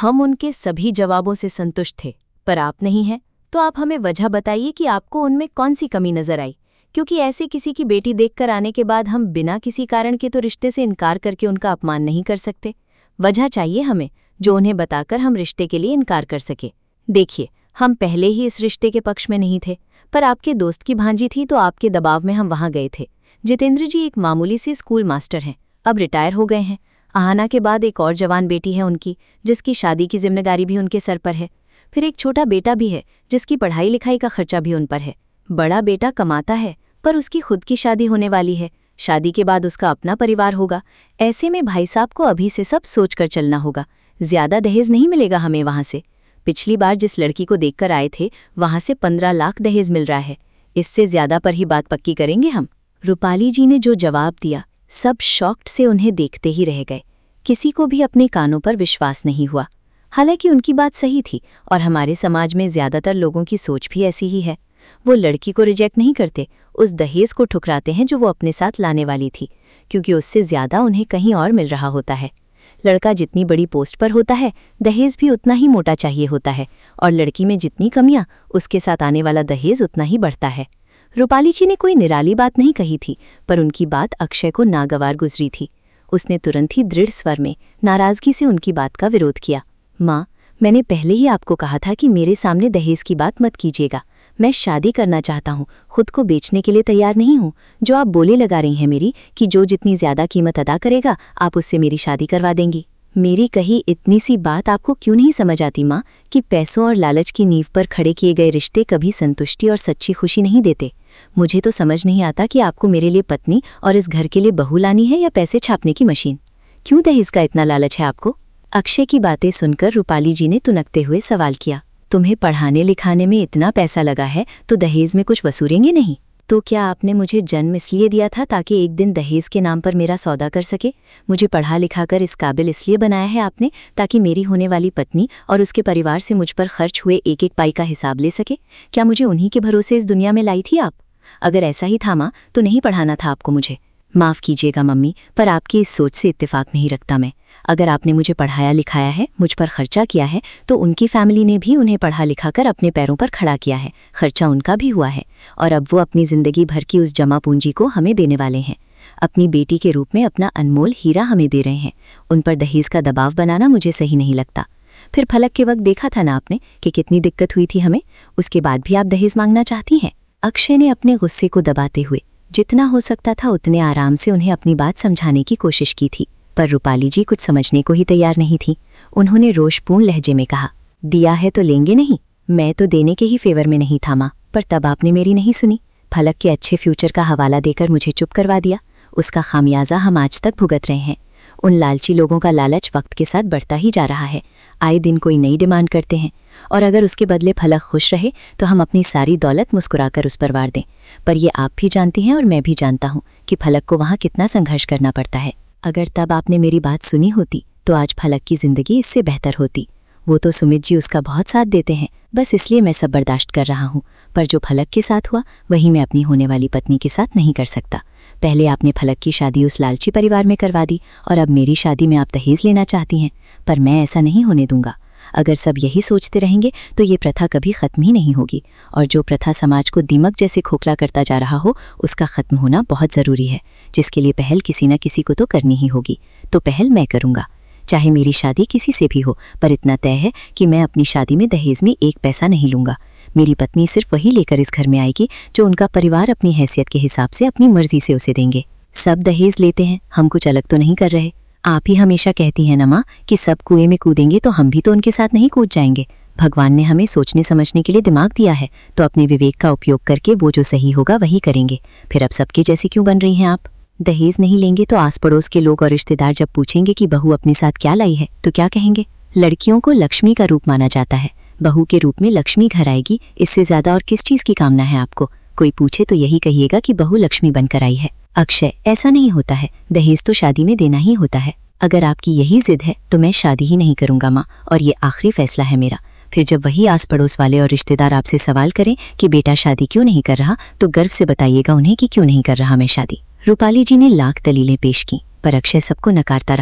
हम उनके सभी जवाबों से संतुष्ट थे, पर आप नहीं हैं, तो आप हमें वजह बताइए कि आपको उनमें कौन सी कमी नजर आई। क्योंकि ऐसे किसी की बेटी देखकर आने के बाद हम बिना किसी कारण के तो रिश्ते से इनकार करके उनका अपमान नहीं कर सकते। वजह चाहिए हमें, जो उन्हें बताकर हम रिश्ते के लिए इनकार कर सके। देखिए, हम पहले ही इस रिश्ते के पक्ष में नहीं थे, पर आपके दोस्त की भांजी थी तो आपके दबाव में हम वहां गए थे। जितेंद्र जी एक मामूली से स्कूल मास्टर हैं, अब रिटायर हो गए हैं। आहाना के बाद एक और जवान बेटी है उनकी, जिसकी शादी की जिम्मेदारी भी उनके सर पर है। फिर एक छोटा बेटा भी है, जिसकी पढ़ाई लिखाई का खर्चा भी उन पर है। बड़ा बेटा कमाता है, पर उसकी खुद की शादी होने वाली है। शादी के बाद उसका अपना परिवार होगा। ऐसे में भाई साहब को अभी से सब सोच कर चलना होगा। ज्यादा दहेज नहीं मिलेगा हमें वहां से। पिछली बार जिस लड़की को देखकर आए थे, वहां से 15 लाख दहेज मिल रहा है। इससे ज्यादा पर ही बात पक्की करेंगे हम। रूपाली जी ने जो जवाब दिया, सब शॉक्ड से उन्हें देखते ही रह गए। किसी को भी अपने कानों पर विश्वास नहीं हुआ। हालांकि उनकी बात सही थी और हमारे समाज में ज्यादातर लोगों की सोच भी ऐसी ही है। वो लड़की को रिजेक्ट नहीं करते, उस दहेज को ठुकराते हैं जो वो अपने साथ लाने वाली थी, क्योंकि उससे ज्यादा उन्हें कहीं और मिल रहा होता है। लड़का जितनी बड़ी पोस्ट पर होता है, दहेज भी उतना ही मोटा चाहिए होता है, और लड़की में जितनी कमियां, उसके साथ आने वाला दहेज उतना ही बढ़ता है। रूपाली जी ने कोई निराली बात नहीं कही थी, पर उनकी बात अक्षय को नागवार गुजरी थी। उसने तुरंत ही दृढ़ स्वर में नाराजगी से उनकी बात का विरोध किया। माँ, मैंने पहले ही आपको कहा था कि मेरे सामने दहेज की बात मत कीजिएगा। मैं शादी करना चाहता हूँ, खुद को बेचने के लिए तैयार नहीं हूँ। जो आप बोले लगा रही हैं मेरी कि जो जितनी ज्यादा कीमत अदा करेगा आप उससे मेरी शादी करवा देंगी। मेरी कही इतनी सी बात आपको क्यों नहीं समझ आती माँ, कि पैसों और लालच की नींव पर खड़े किए गए रिश्ते कभी संतुष्टि और सच्ची खुशी नहीं देते। मुझे तो समझ नहीं आता कि आपको मेरे लिए पत्नी और इस घर के लिए बहू लानी है या पैसे छापने की मशीन। क्यों दहेज का इतना लालच है आपको? अक्षय की बातें सुनकर रूपाली जी ने तुनकते हुए सवाल किया। तुम्हें पढ़ाने लिखाने में इतना पैसा लगा है तो दहेज में कुछ वसूलेंगे नहीं? तो क्या आपने मुझे जन्म इसलिए दिया था ताकि एक दिन दहेज के नाम पर मेरा सौदा कर सके? मुझे पढ़ा लिखाकर इस काबिल इसलिए बनाया है आपने ताकि मेरी होने वाली पत्नी और उसके परिवार से मुझ पर खर्च हुए एक एक पाई का हिसाब ले सके? क्या मुझे उन्हीं के भरोसे इस दुनिया में लाई थी आप? अगर ऐसा ही था माँ, तो नहीं पढ़ाना था आपको मुझे। माफ़ कीजिएगा मम्मी, पर आपकी इस सोच से इत्तेफाक नहीं रखता मैं। अगर आपने मुझे पढ़ाया लिखाया है, मुझ पर खर्चा किया है, तो उनकी फैमिली ने भी उन्हें पढ़ा लिखाकर अपने पैरों पर खड़ा किया है। खर्चा उनका भी हुआ है, और अब वो अपनी ज़िंदगी भर की उस जमा पूंजी को हमें देने वाले हैं। अपनी बेटी के रूप में अपना अनमोल हीरा हमें दे रहे हैं। उन पर दहेज का दबाव बनाना मुझे सही नहीं लगता। फिर फलक के वक्त देखा था ना आपने कि कितनी दिक्कत हुई थी हमें, उसके बाद भी आप दहेज मांगना चाहती हैं। अक्षय ने अपने गुस्से को दबाते हुए जितना हो सकता था उतने आराम से उन्हें अपनी बात समझाने की कोशिश की थी, पर रूपाली जी कुछ समझने को ही तैयार नहीं थी। उन्होंने रोषपूर्ण लहजे में कहा, दिया है तो लेंगे नहीं? मैं तो देने के ही फेवर में नहीं था माँ, पर तब आपने मेरी नहीं सुनी। फलक के अच्छे फ्यूचर का हवाला देकर मुझे चुप करवा दिया। उसका खामियाजा हम आज तक भुगत रहे हैं। उन लालची लोगों का लालच वक्त के साथ बढ़ता ही जा रहा है। आए दिन कोई नई डिमांड करते हैं, और अगर उसके बदले फलक खुश रहे तो हम अपनी सारी दौलत मुस्कुराकर उस पर वार दें। पर ये आप भी जानती हैं और मैं भी जानता हूँ कि फलक को वहाँ कितना संघर्ष करना पड़ता है। अगर तब आपने मेरी बात सुनी होती तो आज फलक की जिंदगी इससे बेहतर होती। वो तो सुमित जी उसका बहुत साथ देते हैं, बस इसलिए मैं सब बर्दाश्त कर रहा हूँ। पर जो फलक के साथ हुआ वही मैं अपनी होने वाली पत्नी के साथ नहीं कर सकता। पहले आपने फलक की शादी उस लालची परिवार में करवा दी, और अब मेरी शादी में आप दहेज लेना चाहती हैं, पर मैं ऐसा नहीं होने दूंगा। अगर सब यही सोचते रहेंगे तो ये प्रथा कभी खत्म ही नहीं होगी, और जो प्रथा समाज को दीमक जैसे खोखला करता जा रहा हो उसका खत्म होना बहुत ज़रूरी है, जिसके लिए पहल किसी न किसी को तो करनी ही होगी। तो पहल मैं करूँगा, चाहे मेरी शादी किसी से भी हो, पर इतना तय है कि मैं अपनी शादी में दहेज में एक पैसा नहीं लूँगा। मेरी पत्नी सिर्फ वही लेकर इस घर में आएगी जो उनका परिवार अपनी हैसियत के हिसाब से अपनी मर्जी से उसे देंगे। सब दहेज लेते हैं, हम कुछ अलग तो नहीं कर रहे। आप ही हमेशा कहती हैं ना माँ कि सब कुएं में कूदेंगे तो हम भी तो उनके साथ नहीं कूद जाएंगे। भगवान ने हमें सोचने समझने के लिए दिमाग दिया है, तो अपने विवेक का उपयोग करके वो जो सही होगा वही करेंगे। फिर अब सबके जैसी क्यों बन रही हैं आप? दहेज नहीं लेंगे तो आस पड़ोस के लोग और रिश्तेदार जब पूछेंगे कि बहू अपने साथ क्या लाई है तो क्या कहेंगे? लड़कियों को लक्ष्मी का रूप माना जाता है, बहू के रूप में लक्ष्मी घर आएगी, इससे ज्यादा और किस चीज की कामना है आपको? कोई पूछे तो यही कहिएगा कि बहू लक्ष्मी बनकर आई है। अक्षय, ऐसा नहीं होता है, दहेज तो शादी में देना ही होता है। अगर आपकी यही जिद है तो मैं शादी ही नहीं करूंगा माँ, और ये आखिरी फैसला है मेरा। फिर जब वही आस पड़ोस वाले और रिश्तेदार आपसे सवाल करें कि बेटा शादी क्यों नहीं कर रहा, तो गर्व से बताइएगा उन्हें कि क्यों नहीं कर रहा मैं शादी। रूपाली जी ने लाख दलीलें पेश की, पर अक्षय सबको नकारता रहा।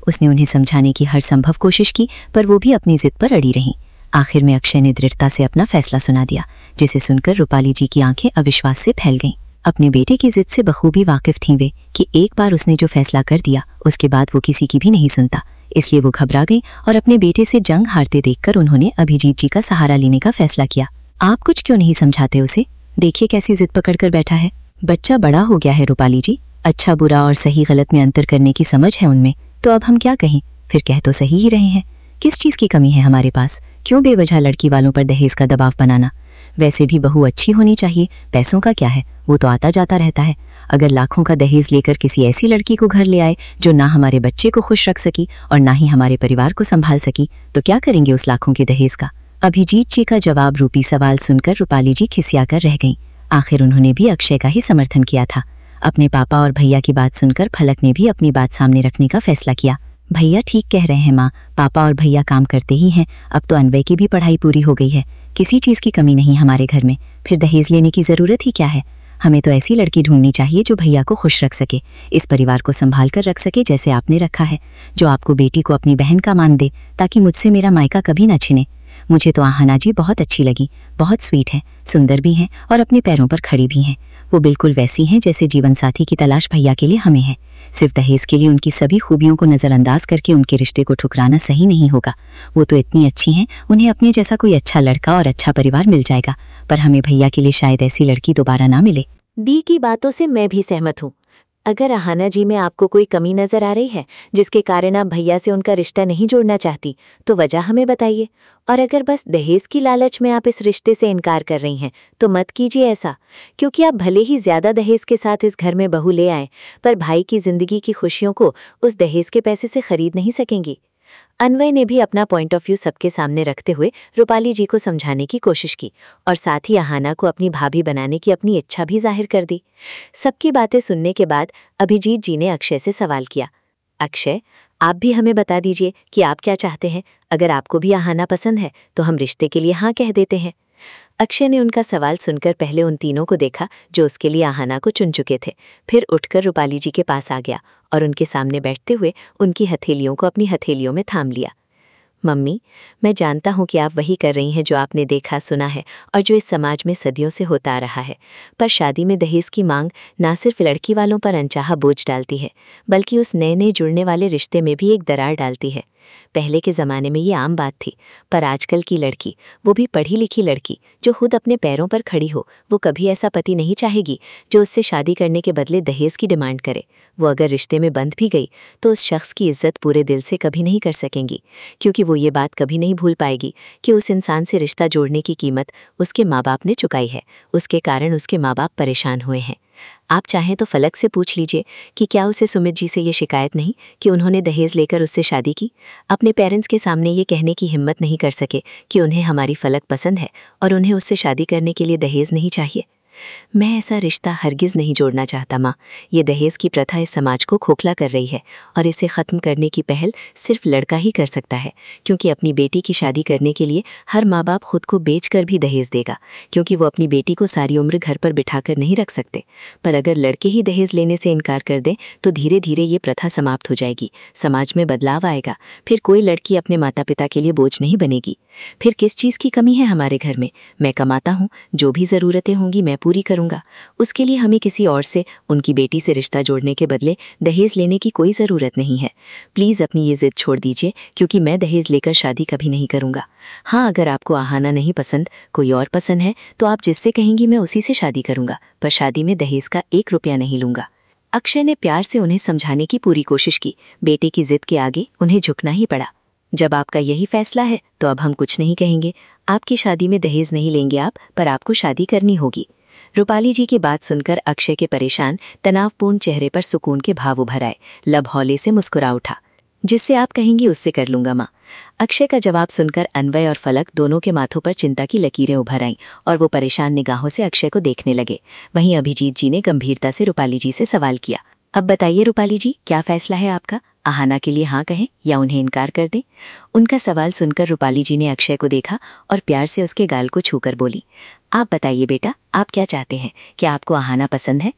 उसने उन्हें समझाने की हर संभव कोशिश की, पर वो भी अपनी जिद पर अड़ी रहीं। आखिर में अक्षय ने दृढ़ता से अपना फैसला सुना दिया, जिसे सुनकर रूपाली जी की आंखें अविश्वास से फैल गईं। अपने बेटे की जिद से बखूबी वाकिफ थीं वे कि एक बार उसने जो फैसला कर दिया उसके बाद वो किसी की भी नहीं सुनता। इसलिए वो घबरा गई और अपने बेटे से जंग हारते देखकर उन्होंने अभिजीत जी का सहारा लेने का फैसला किया। आप कुछ क्यों नहीं समझाते उसे? देखिए कैसी जिद पकड़कर बैठा है। बच्चा बड़ा हो गया है रूपाली जी, अच्छा बुरा और सही गलत में अंतर करने की समझ है उनमें, तो अब हम क्या कहें? फिर कह तो सही ही रहे हैं। किस चीज़ की कमी है हमारे पास? क्यों बेवजह लड़की वालों पर दहेज का दबाव बनाना? वैसे भी बहू अच्छी होनी चाहिए, पैसों का क्या है, वो तो आता जाता रहता है। अगर लाखों का दहेज लेकर किसी ऐसी लड़की को घर ले आए जो ना हमारे बच्चे को खुश रख सकी और ना ही हमारे परिवार को संभाल सकी, तो क्या करेंगे उस लाखों के दहेज का? अभिजीत जी का जवाब रूपी सवाल सुनकर रूपाली जी खिसियाकर रह गईं। आखिर उन्होंने भी अक्षय का ही समर्थन किया था। अपने पापा और भैया की बात सुनकर फलक ने भी अपनी बात सामने रखने का फैसला किया। भैया ठीक कह रहे हैं माँ, पापा और भैया काम करते ही हैं। अब तो अन्वय की भी पढ़ाई पूरी हो गई है, किसी चीज़ की कमी नहीं हमारे घर में, फिर दहेज लेने की ज़रूरत ही क्या है? हमें तो ऐसी लड़की ढूंढनी चाहिए जो भैया को खुश रख सके, इस परिवार को संभाल कर रख सके जैसे आपने रखा है, जो आपको बेटी को अपनी बहन का मान दे ताकि मुझसे मेरा मायका कभी ना छिने। मुझे तो आहाना जी बहुत अच्छी लगी, बहुत स्वीट है, सुंदर भी हैं और अपने पैरों पर खड़ी भी हैं। वो बिल्कुल वैसी हैं जैसे जीवन साथी की तलाश भैया के लिए हमें है। सिर्फ दहेज के लिए उनकी सभी खूबियों को नज़रअंदाज करके उनके रिश्ते को ठुकराना सही नहीं होगा। वो तो इतनी अच्छी हैं, उन्हें अपने जैसा कोई अच्छा लड़का और अच्छा परिवार मिल जाएगा, पर हमें भैया के लिए शायद ऐसी लड़की दोबारा ना मिले। दी की बातों से मैं भी सहमत हूँ। अगर आहाना जी में आपको कोई कमी नजर आ रही है जिसके कारण आप भैया से उनका रिश्ता नहीं जोड़ना चाहती, तो वजह हमें बताइए। और अगर बस दहेज की लालच में आप इस रिश्ते से इनकार कर रही हैं, तो मत कीजिए ऐसा, क्योंकि आप भले ही ज्यादा दहेज के साथ इस घर में बहू ले आएं, पर भाई की जिंदगी की खुशियों को उस दहेज के पैसे से खरीद नहीं सकेंगी। अन्वय ने भी अपना पॉइंट ऑफ व्यू सबके सामने रखते हुए रूपाली जी को समझाने की कोशिश की और साथ ही आहाना को अपनी भाभी बनाने की अपनी इच्छा भी जाहिर कर दी। सबकी बातें सुनने के बाद अभिजीत जी ने अक्षय से सवाल किया, अक्षय, आप भी हमें बता दीजिए कि आप क्या चाहते हैं। अगर आपको भी आहाना पसंद है तो हम रिश्ते के लिए हाँ कह देते हैं। अक्षय ने उनका सवाल सुनकर पहले उन तीनों को देखा जो उसके लिए आहाना को चुन चुके थे, फिर उठकर रूपाली जी के पास आ गया और उनके सामने बैठते हुए उनकी हथेलियों को अपनी हथेलियों में थाम लिया। मम्मी, मैं जानता हूँ कि आप वही कर रही हैं जो आपने देखा सुना है और जो इस समाज में सदियों से होता आ रहा है, पर शादी में दहेज की मांग ना सिर्फ लड़की वालों पर अनचाहा बोझ डालती है, बल्कि उस नए नए जुड़ने वाले रिश्ते में भी एक दरार डालती है। पहले के ज़माने में ये आम बात थी, पर आजकल की लड़की, वो भी पढ़ी लिखी लड़की जो खुद अपने पैरों पर खड़ी हो, वो कभी ऐसा पति नहीं चाहेगी जो उससे शादी करने के बदले दहेज की डिमांड करे। वो अगर रिश्ते में बंध भी गई तो उस शख्स की इज्जत पूरे दिल से कभी नहीं कर सकेंगी, क्योंकि वो ये बात कभी नहीं भूल पाएगी कि उस इंसान से रिश्ता जोड़ने की कीमत उसके माँ बाप ने चुकाई है, उसके कारण उसके माँ बाप परेशान हुए हैं। आप चाहें तो फलक से पूछ लीजिए कि क्या उसे सुमित जी से ये शिकायत नहीं कि उन्होंने दहेज लेकर उससे शादी की। अपने पेरेंट्स के सामने ये कहने की हिम्मत नहीं कर सके कि उन्हें हमारी फलक पसंद है और उन्हें उससे शादी करने के लिए दहेज नहीं चाहिए। मैं ऐसा रिश्ता हरगिज़ नहीं जोड़ना चाहता माँ। ये दहेज की प्रथा इस समाज को खोखला कर रही है और इसे ख़त्म करने की पहल सिर्फ लड़का ही कर सकता है, क्योंकि अपनी बेटी की शादी करने के लिए हर माँ बाप खुद को बेचकर भी दहेज देगा, क्योंकि वो अपनी बेटी को सारी उम्र घर पर बिठाकर नहीं रख सकते। पर अगर लड़के ही दहेज लेने से इनकार कर दें तो धीरे धीरे ये प्रथा समाप्त हो जाएगी, समाज में बदलाव आएगा, फिर कोई लड़की अपने माता पिता के लिए बोझ नहीं बनेगी। फिर किस चीज़ की कमी है हमारे घर में? मैं कमाता हूँ, जो भी ज़रूरतें होंगी मैं पूरी करूँगा। उसके लिए हमें किसी और से, उनकी बेटी से रिश्ता जोड़ने के बदले दहेज लेने की कोई ज़रूरत नहीं है। प्लीज़ अपनी ये ज़िद छोड़ दीजिए, क्योंकि मैं दहेज लेकर शादी कभी नहीं करूँगा। हाँ, अगर आपको आहाना नहीं पसंद, कोई और पसंद है, तो आप जिससे कहेंगी मैं उसी से शादी करूँगा, पर शादी में दहेज का 1 रुपया नहीं लूँगा। अक्षय ने प्यार से उन्हें समझाने की पूरी कोशिश की। बेटे की जिद के आगे उन्हें झुकना ही पड़ा। जब आपका यही फैसला है तो अब हम कुछ नहीं कहेंगे। आपकी शादी में दहेज नहीं लेंगे आप, पर आपको शादी करनी होगी। रूपाली जी की बात सुनकर अक्षय के परेशान, तनावपूर्ण चेहरे पर सुकून के भाव उभर आए। लब हौले से मुस्कुरा उठा, जिससे आप कहेंगी उससे कर लूंगा माँ। अक्षय का जवाब सुनकर अन्वय और फलक दोनों के माथों पर चिंता की लकीरें उभर आईं और वो परेशान निगाहों से अक्षय को देखने लगे। वहीं अभिजीत जी ने गंभीरता से रूपाली जी से सवाल किया, अब बताइए रूपाली जी, क्या फैसला है आपका? आहाना के लिए हाँ कहें या उन्हें इनकार कर दें? उनका सवाल सुनकर रूपाली जी ने अक्षय को देखा और प्यार से उसके गाल को छूकर बोली, आप बताइए बेटा, आप क्या चाहते हैं? क्या आपको आहाना पसंद है?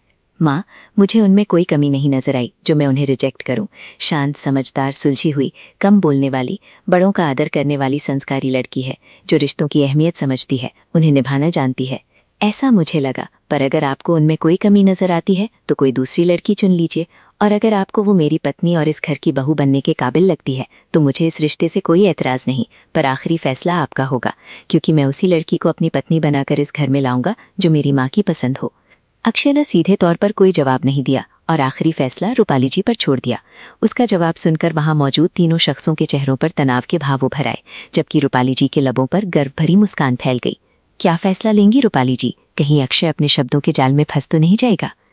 माँ, मुझे उनमें कोई कमी नहीं नजर आई जो मैं उन्हें रिजेक्ट करूं। शांत, समझदार, सुलझी हुई, कम बोलने वाली, बड़ों का आदर करने वाली संस्कारी लड़की है जो रिश्तों की अहमियत समझती है, उन्हें निभाना जानती है, ऐसा मुझे लगा। पर अगर आपको उनमें कोई कमी नजर आती है तो कोई दूसरी लड़की चुन लीजिए, और अगर आपको वो मेरी पत्नी और इस घर की बहू बनने के काबिल लगती है तो मुझे इस रिश्ते से कोई एतराज़ नहीं, पर आखिरी फैसला आपका होगा, क्योंकि मैं उसी लड़की को अपनी पत्नी बनाकर इस घर में लाऊंगा जो मेरी माँ की पसंद हो। अक्षय ने सीधे तौर पर कोई जवाब नहीं दिया और आखिरी फैसला रूपाली जी पर छोड़ दिया। उसका जवाब सुनकर वहां मौजूद तीनों शख्सों के चेहरों पर तनाव के भाव उभर आए, जबकि रूपाली जी के लबों पर गर्व भरी मुस्कान फैल गई। क्या फैसला लेंगी रूपाली जी? कहीं अक्षय अपने शब्दों के जाल में फंस तो नहीं जाएगा?